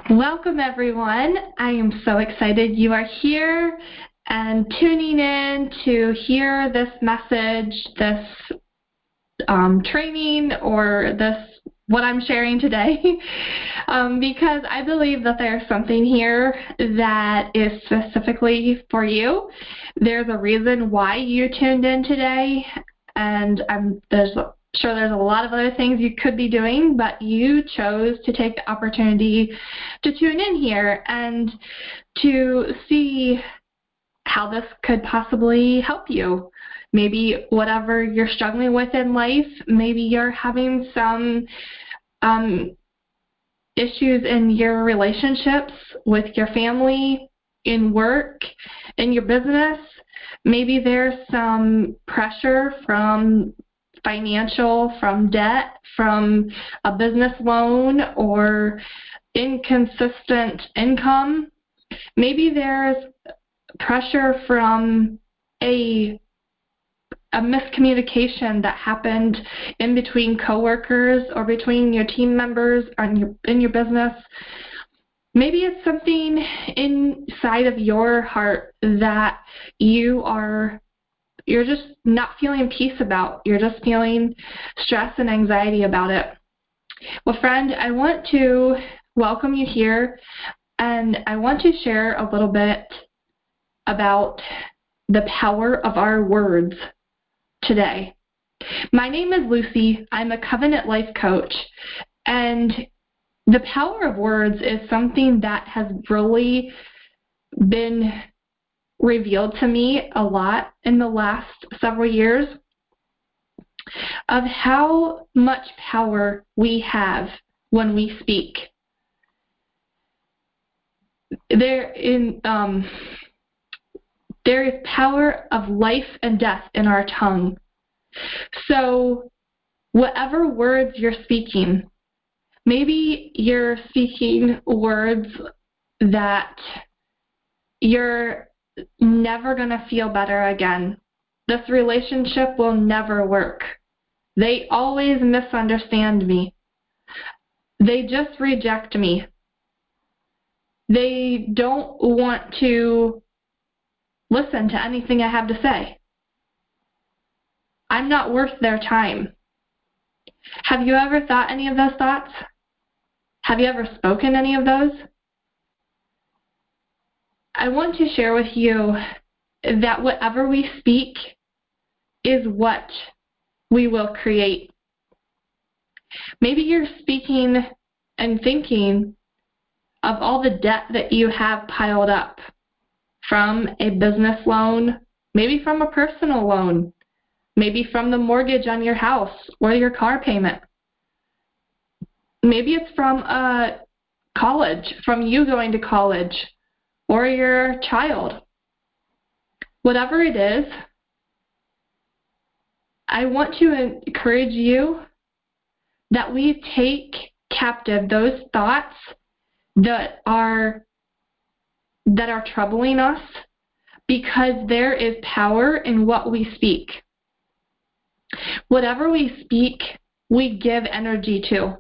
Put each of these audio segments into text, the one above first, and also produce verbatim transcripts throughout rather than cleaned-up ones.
Welcome, everyone. I am so excited you are here and tuning in to hear this message, this um, training, or this what I'm sharing today, um, because I believe that there's something here that is specifically for you. There's a reason why you tuned in today, and I'm there's sure there's a lot of other things you could be doing, but you chose to take the opportunity to tune in here and to see how this could possibly help you. Maybe whatever you're struggling with in life, maybe you're having some um, issues in your relationships with your family, in work, in your business. Maybe there's some pressure from financial, from debt, from a business loan, or inconsistent income. Maybe there's pressure from a a miscommunication that happened in between coworkers or between your team members or in your, in your business. Maybe it's something inside of your heart that you are you're just not feeling peace about. You're just feeling stress and anxiety about it. Well, friend, I want to welcome you here, and I want to share a little bit about the power of our words today. My name is Lucy. I'm a Covenant Life Coach, and the power of words is something that has really been revealed to me a lot in the last several years of how much power we have when we speak. There in um, there is power of life and death in our tongue. So whatever words you're speaking, maybe you're speaking words that you're never going to feel better again. This relationship will never work. They always misunderstand me. They just reject me. They don't want to listen to anything I have to say. I'm not worth their time. Have you ever thought any of those thoughts? Have you ever spoken any of those? I want to share with you that whatever we speak is what we will create. Maybe you're speaking and thinking of all the debt that you have piled up from a business loan, maybe from a personal loan, maybe from the mortgage on your house or your car payment. Maybe it's from a college, from you going to college or your child. Whatever it is, I want to encourage you that we take captive those thoughts that are that are troubling us, because there is power in what we speak. Whatever we speak, we give energy to.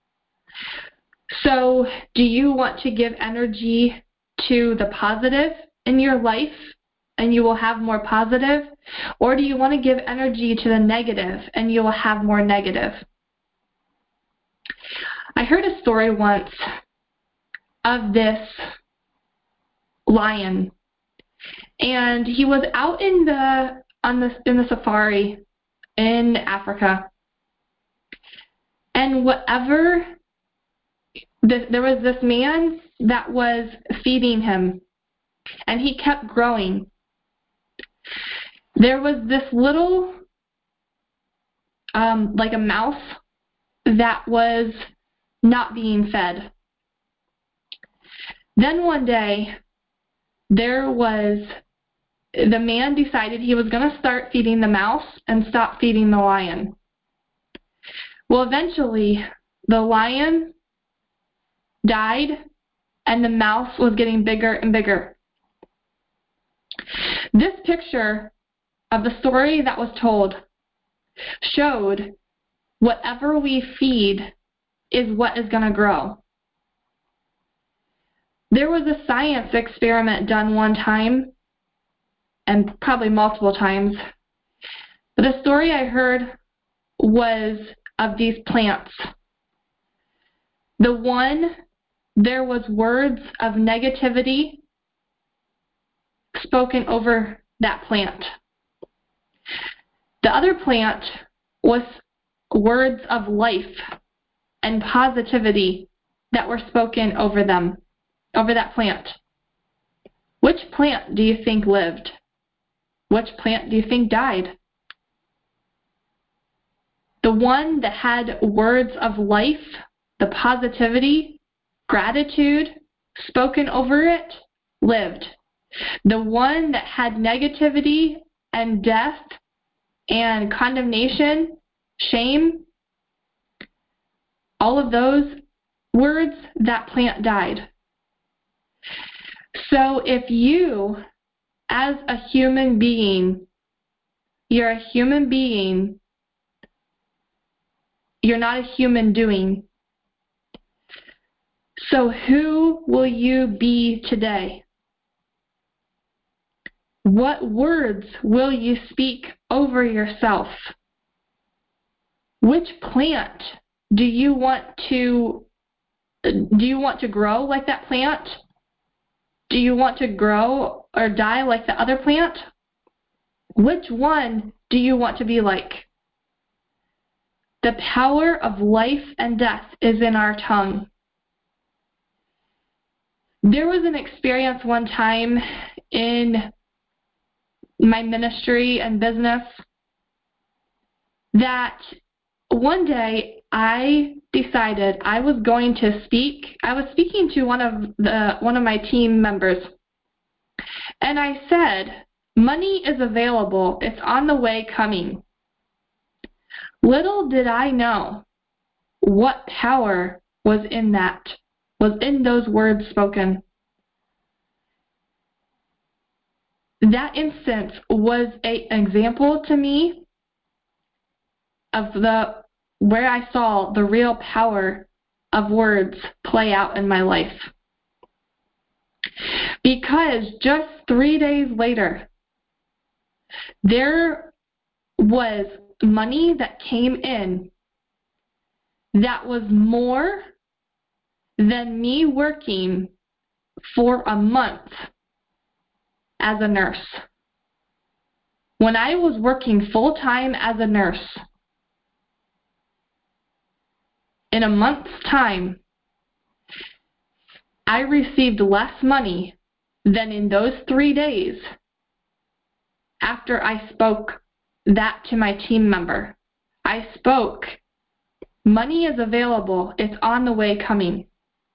So, do you want to give energy to the positive in your life and you will have more positive? Or do you want to give energy to the negative and you will have more negative? I heard a story once of this lion, and he was out in the on the in the safari in Africa, and whatever this, there was this man that was feeding him, and he kept growing. There was this little um, like a mouse that was not being fed. Then one day, there was, the man decided he was going to start feeding the mouse and stop feeding the lion. Well, eventually, the lion died and the mouse was getting bigger and bigger. This picture of the story that was told showed whatever we feed is what is going to grow. There was a science experiment done one time, and probably multiple times, but a story I heard was of these plants. The one, there was words of negativity spoken over that plant. The other plant was words of life and positivity that were spoken over them, over that plant. Which plant do you think lived? Which plant do you think died? The one that had words of life, the positivity, gratitude spoken over it, lived. The one that had negativity and death and condemnation, shame, all of those words, that plant died. So if you, as a human being, you're a human being, you're not a human doing. So who will you be today? What words will you speak over yourself? Which plant do you want to do you want to grow like that plant? Do you want to grow or die like the other plant? Which one do you want to be like? The power of life and death is in our tongue. There was an experience one time in my ministry and business that one day I decided I was going to speak. I was speaking to one of the one of my team members, and I said, "Money is available. It's on the way coming." Little did I know what power was in that, was in those words spoken. That instance was a, an example to me of the where I saw the real power of words play out in my life. Because just three days later, there was money that came in that was more than me working for a month as a nurse. When I was working full-time as a nurse, in a month's time, I received less money than in those three days after I spoke that to my team member. I spoke, money is available, it's on the way coming.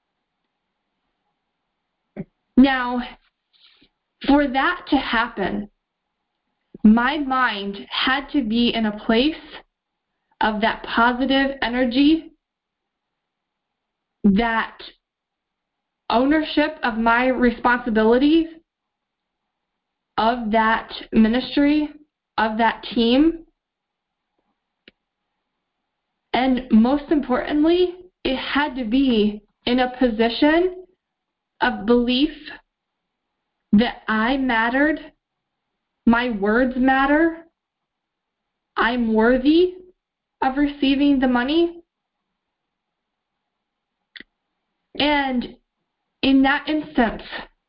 Now, for that to happen, my mind had to be in a place of that positive energy, that ownership of my responsibilities, of that ministry, of that team. And most importantly, it had to be in a position of belief that I mattered, my words matter, I'm worthy of receiving the money. And in that instance,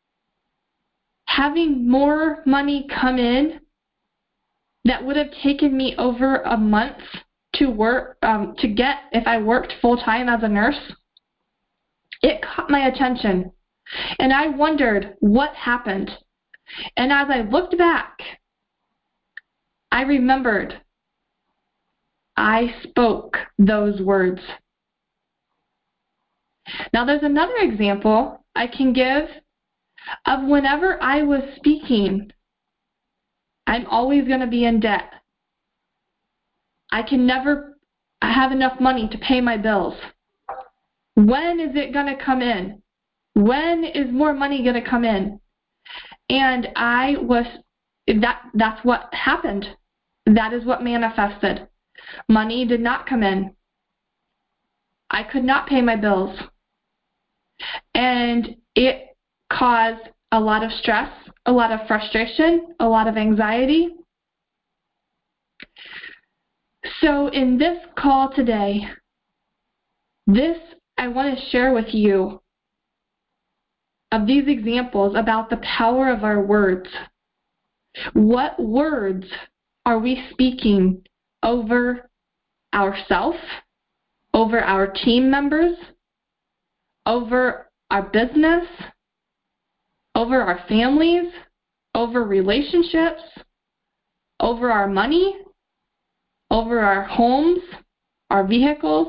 having more money come in that would have taken me over a month to work, um, to get if I worked full-time as a nurse, it caught my attention. And I wondered what happened. And as I looked back, I remembered I spoke those words. Now there's another example I can give of whenever I was speaking, I'm always going to be in debt. I can never have enough money to pay my bills. When is it going to come in? When is more money going to come in? And I was, that, that's what happened. That is what manifested. Money did not come in. I could not pay my bills. And it cause a lot of stress, a lot of frustration, a lot of anxiety. So in this call today, this I want to share with you of these examples about the power of our words. What words are we speaking over ourselves, over our team members, over our business, over our families, over relationships, over our money, over our homes, our vehicles?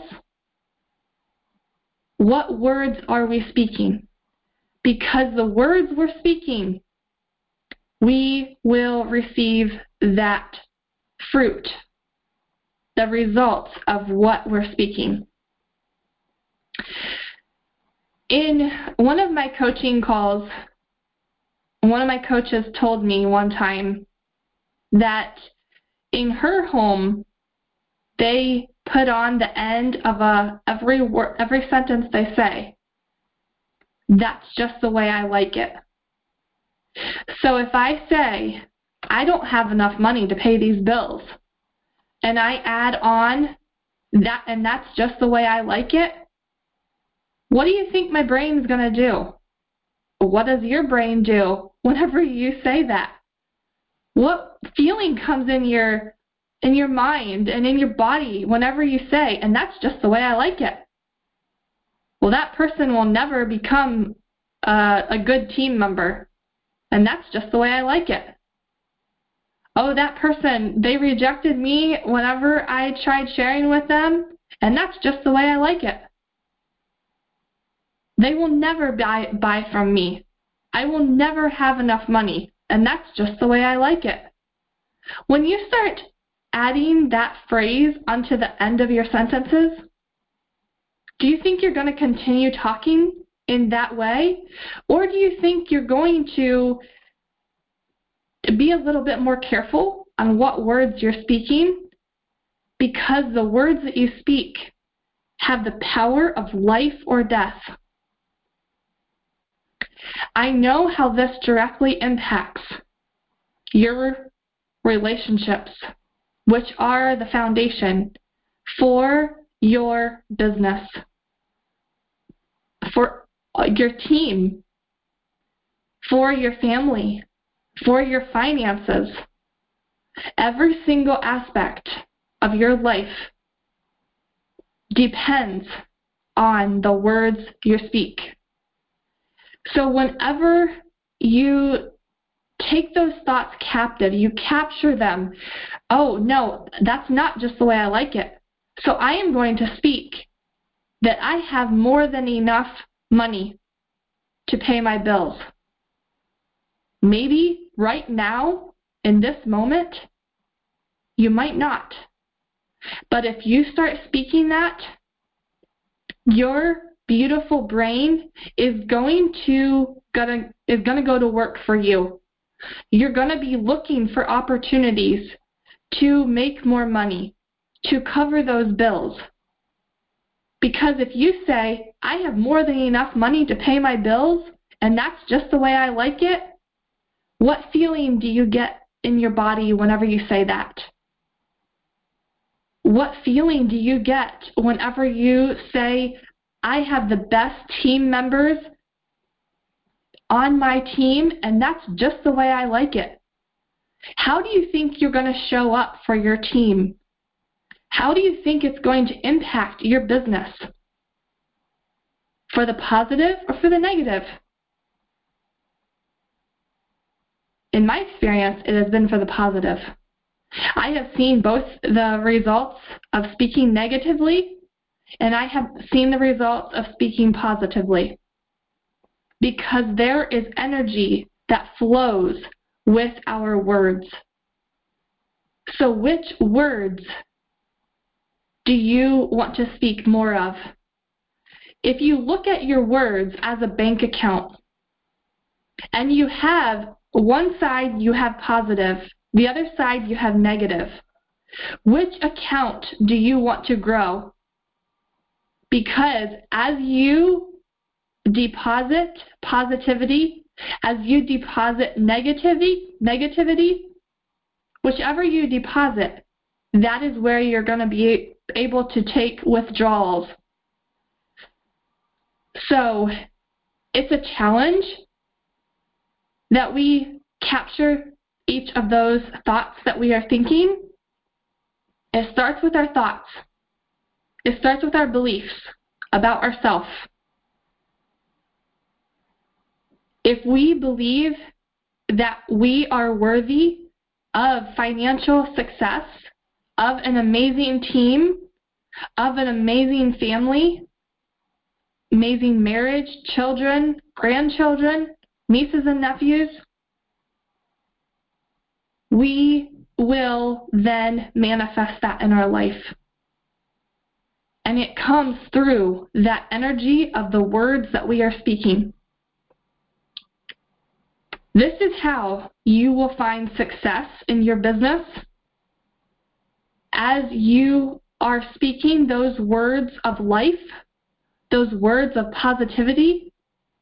What words are we speaking? Because the words we're speaking, we will receive that fruit, the results of what we're speaking. In one of my coaching calls, one of my coaches told me one time that in her home, they put on the end of a every word, every sentence they say, "That's just the way I like it." So if I say, "I don't have enough money to pay these bills," and I add on that, "and that's just the way I like it," what do you think my brain's going to do? What does your brain do whenever you say that? What feeling comes in your in your mind and in your body whenever you say, "and that's just the way I like it"? Well, that person will never become uh, a good team member, and that's just the way I like it. Oh, that person, they rejected me whenever I tried sharing with them, and that's just the way I like it. They will never buy, buy from me. I will never have enough money, and that's just the way I like it. When you start adding that phrase onto the end of your sentences, do you think you're going to continue talking in that way? Or do you think you're going to be a little bit more careful on what words you're speaking? Because the words that you speak have the power of life or death. I know how this directly impacts your relationships, which are the foundation for your business, for your team, for your family, for your finances. Every single aspect of your life depends on the words you speak. So whenever you take those thoughts captive, you capture them. Oh, no, that's not just the way I like it. So I am going to speak that I have more than enough money to pay my bills. Maybe right now, in this moment, you might not. But if you start speaking that, your beautiful brain is going to gonna is going to go to work for you. You're going to be looking for opportunities to make more money, to cover those bills. Because if you say, "I have more than enough money to pay my bills, and that's just the way I like it," what feeling do you get in your body whenever you say that? What feeling do you get whenever you say, "I have the best team members on my team, and that's just the way I like it"? How do you think you're going to show up for your team? How do you think it's going to impact your business? For the positive or for the negative? In my experience, it has been for the positive. I have seen both the results of speaking negatively, and I have seen the results of speaking positively. Because there is energy that flows with our words. So which words do you want to speak more of? If you look at your words as a bank account, and you have one side you have positive, the other side you have negative, which account do you want to grow? Because as you deposit positivity As you deposit negativity, negativity, whichever you deposit, that is where you're going to be able to take withdrawals. So it's a challenge that we capture each of those thoughts that we are thinking. It starts with our thoughts. It starts with our beliefs about ourselves. If we believe that we are worthy of financial success, of an amazing team, of an amazing family, amazing marriage, children, grandchildren, nieces and nephews, we will then manifest that in our life. And it comes through that energy of the words that we are speaking. This is how you will find success in your business. As you are speaking those words of life, those words of positivity,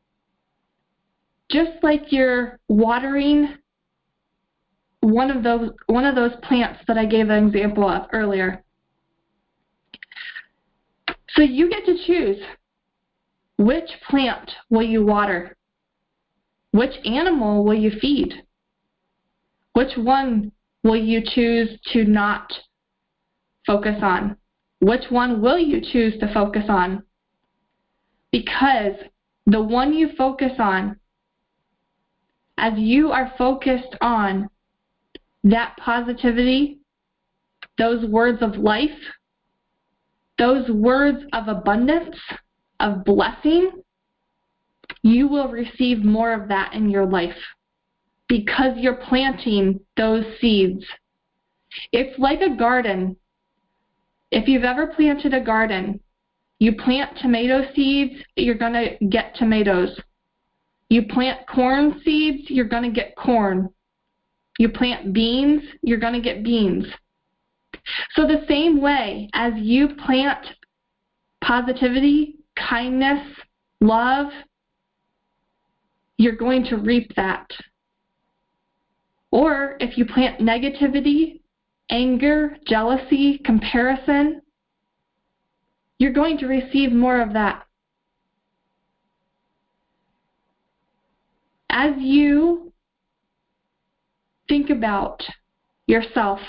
just like you're watering one of those one of those plants that I gave an example of earlier. So you get to choose which plant will you water? Which animal will you feed? Which one will you choose to not focus on? Which one will you choose to focus on? Because the one you focus on, as you are focused on that positivity, those words of life, those words of abundance, of blessing, you will receive more of that in your life because you're planting those seeds. It's like a garden. If you've ever planted a garden, you plant tomato seeds, you're going to get tomatoes. You plant corn seeds, you're going to get corn. You plant beans, you're going to get beans. So the same way as you plant positivity, kindness, love, you're going to reap that. Or if you plant negativity, anger, jealousy, comparison, you're going to receive more of that. As you think about yourself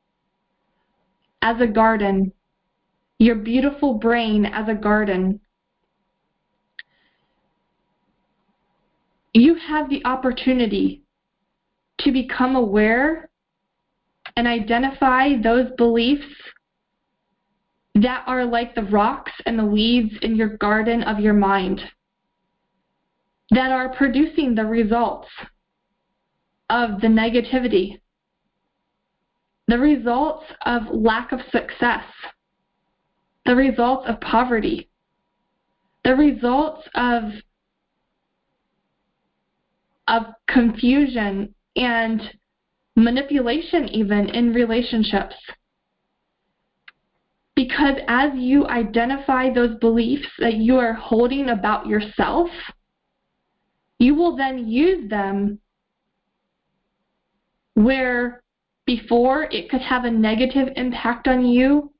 as a garden, your beautiful brain as a garden, you have the opportunity to become aware and identify those beliefs that are like the rocks and the weeds in your garden of your mind that are producing the results of the negativity, the results of lack of success, the results of poverty, the results of, of confusion and manipulation even in relationships. Because as you identify those beliefs that you are holding about yourself, you will then use them where before it could have a negative impact on you.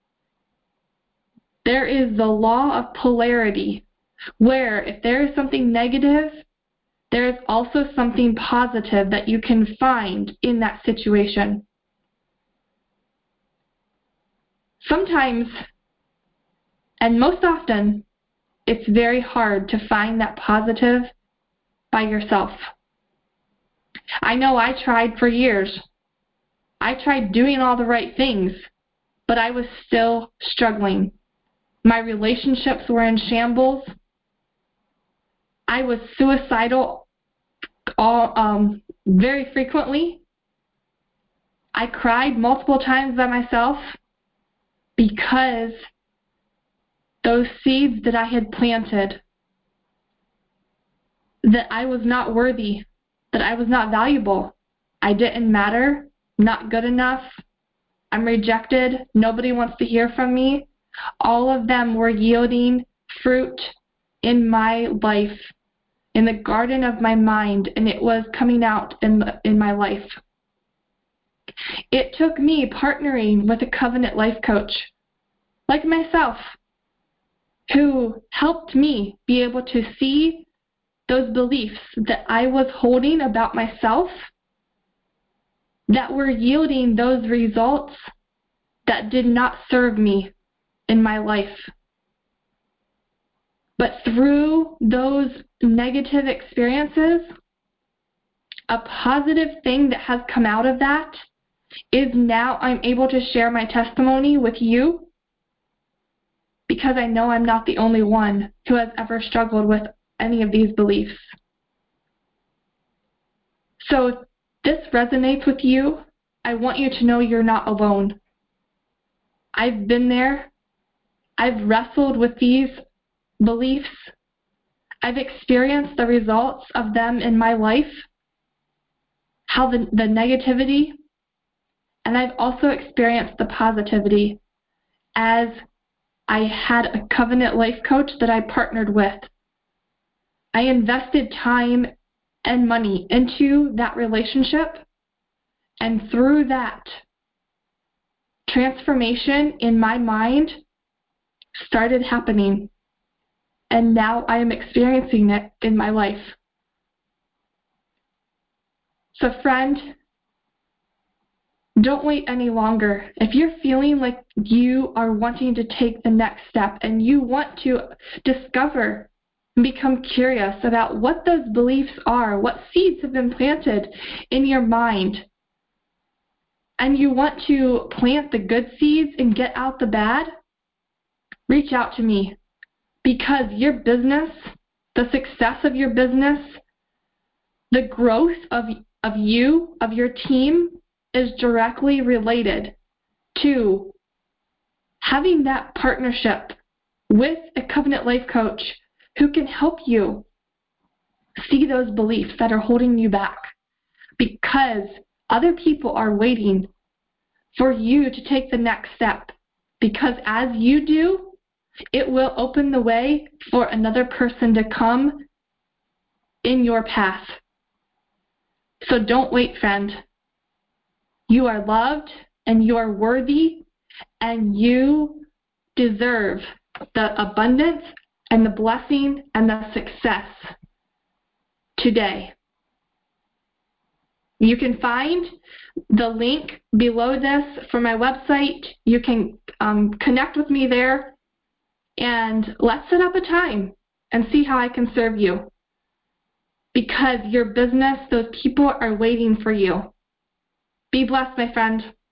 There is the law of polarity, where if there is something negative, there is also something positive that you can find in that situation. Sometimes, and most often, it's very hard to find that positive by yourself. I know I tried for years. I tried doing all the right things, but I was still struggling. My relationships were in shambles. I was suicidal all, um, very frequently. I cried multiple times by myself because those seeds that I had planted, that I was not worthy, that I was not valuable, I didn't matter, not good enough, I'm rejected, nobody wants to hear from me, all of them were yielding fruit in my life in the garden of my mind, and it was coming out in, the, in my life. It took me partnering with a covenant life coach like myself, who helped me be able to see those beliefs that I was holding about myself that were yielding those results that did not serve me in my life. But through those negative experiences, a positive thing that has come out of that is now I'm able to share my testimony with you, because I know I'm not the only one who has ever struggled with any of these beliefs. So if this resonates with you, I want you to know you're not alone. I've been there. I've wrestled with these beliefs. I've experienced the results of them in my life, how the, the negativity, and I've also experienced the positivity as I had a covenant life coach that I partnered with. I invested time and money into that relationship, and through that, transformation in my mind started happening, and now I am experiencing it in my life. So friend, don't wait any longer. If you're feeling like you are wanting to take the next step and you want to discover and become curious about what those beliefs are, what seeds have been planted in your mind, and you want to plant the good seeds and get out the bad, reach out to me, because your business, the success of your business, the growth of, of you, of your team, is directly related to having that partnership with a covenant life coach who can help you see those beliefs that are holding you back, because other people are waiting for you to take the next step, because as you do, it will open the way for another person to come in your path. So don't wait, friend. You are loved and you are worthy, and you deserve the abundance and the blessing and the success today. You can find the link below this for my website. You can um, connect with me there, and let's set up a time and see how I can serve you, because your business, those people are waiting for you. Be blessed, my friend.